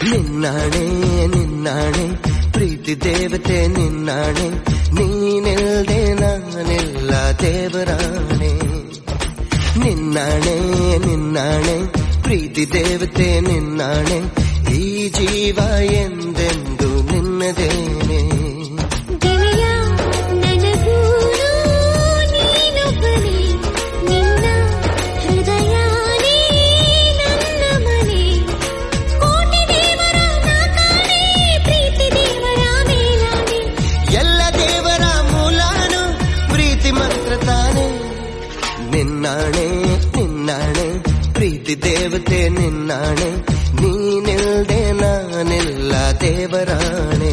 ನಿನ್ನಾಣೆ ನಿನ್ನಾಣೆ ಪ್ರೀತಿ ದೇವತೆ ನಿನ್ನಾಣೆ, ನೀನಿಲ್ದೆ ನಾನೆಲ್ಲ ದೇವರಾಣೆ. ನಿನ್ನಾಣೆ ನಿನ್ನಾಣೆ ಪ್ರೀತಿ ದೇವತೆ ನಿನ್ನಾಣೆ, ಈ ಜೀವ ಎಂದೆಂದು ನಿನ್ನದೇನೆ. ನಿನ್ನಾಣೆ ನಿನ್ನಾಣೆ ಪ್ರೀತಿ ದೇವತೆ ನಿನ್ನಾಣೆ, ನೀನಿಲ್ದೆ ನಾನೆಲ್ಲ ದೇವರಾಣೆ.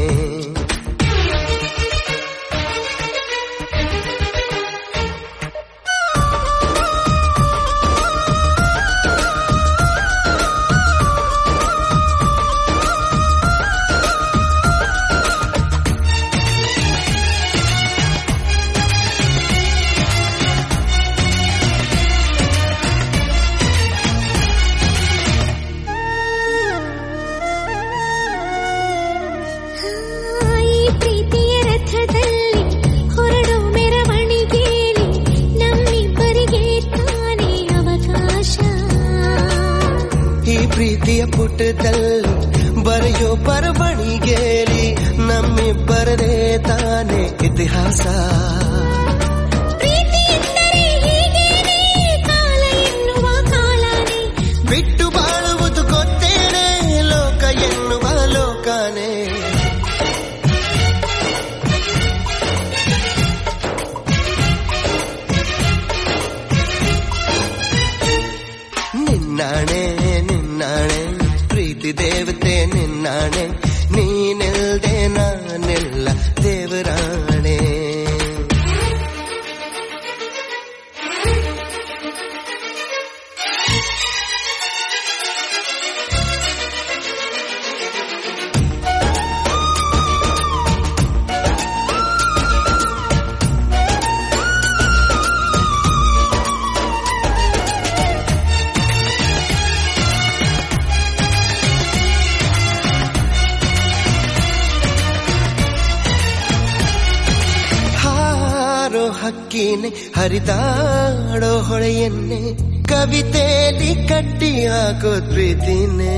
ಪ್ರೀತಿಯ ಪುಟದಲ್ಲಿ ಬರೆಯೋ ಬರವಣಿಗೆಯಲ್ಲಿ ನಮ್ಮಿಬ್ಬರದೇ ತಾನೇ ಇತಿಹಾಸ. ಬಿಟ್ಟು ಬಾಳುವುದು ಗೊತ್ತೇನೆ ಲೋಕ ಎನ್ನುವ ಲೋಕನೇ. ನಿನ್ನಾಣೆ ನಿನ್ನಾಣೆ ಪ್ರೀತಿ ದೇವತೆ ನಿನ್ನಾಣೆ, ನೀನಿಲ್ದೆ ನಾನೆಲ್ಲ ದೇವರಾಣೆ. ಹಕ್ಕಿನೆ ಹರಿದಾಡೋ ಹೊಳೆಯನ್ನೇ ಕವಿತೆಯಲ್ಲಿ ಕಟ್ಟಿ ಹಾಕೋ ಪ್ರೀತಿನೇ.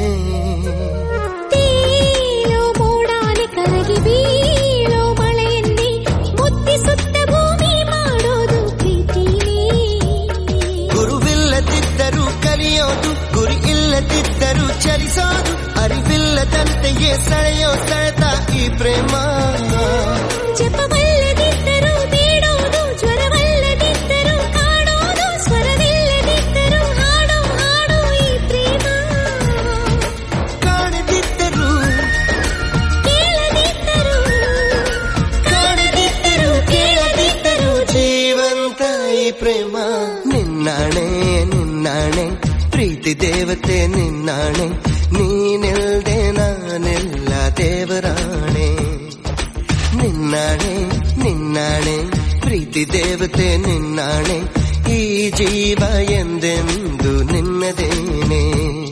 ಮೋಡಾನೆ ಕರಗಿ ಬೀಳೋ ಮಳೆಯನ್ನೇ ಮುತ್ತಿಸುತ್ತ ಭೂಮಿ ಮಾಡೋದು ಪ್ರೀತಿನೇ. ಗುರುವಿಲ್ಲದಿದ್ದರೂ ಕಲಿಯೋದು, ಗುರಿ ಇಲ್ಲದಿದ್ದರೂ ಚಲಿಸೋದು, ಅರಿವಿಲ್ಲದಂತೆಯೇ ಸೆಳೆಯೋ ಸೆಳೆತ ಈ ಪ್ರೇಮ. ಜಪವಲ್ಲದಿದ್ದರೂ ಬೇಡೋದು, ಜ್ವರವಲ್ಲದಿದ್ದರೂ ಕಾಡೋದು, ಸ್ವರವಿಲ್ಲದಿದ್ದರೂ ಹಾಡೋ ಹಾಡೋ ಈ ಪ್ರೇಮ. ಕಾಣದಿದ್ದರೂ ಕೇಳದಿದ್ದರೂ, ಕಾಣದಿದ್ದರೂ ಕೇಳದಿದ್ದರೂ ಜೀವಂತ ಈ ಪ್ರೇಮ. ನಿನ್ನಾಣೆ ನಿನ್ನಾಣೆ ಪ್ರೀತಿ ದೇವತೆ ನಿನ್ನಾಣೆ, ನೀನಿಲ್ದೆ ನಾನೆಲ್ಲ ದೇವರಾಣೆ. ನಿನ್ನಾಣೆ ನಿನ್ನಾಣೆ ಪ್ರೀತಿ ದೇವತೆ ನಿನ್ನಾಣೆ, ಈ ಜೀವ ಎಂದೆಂದು ನಿನ್ನದೇನೆ.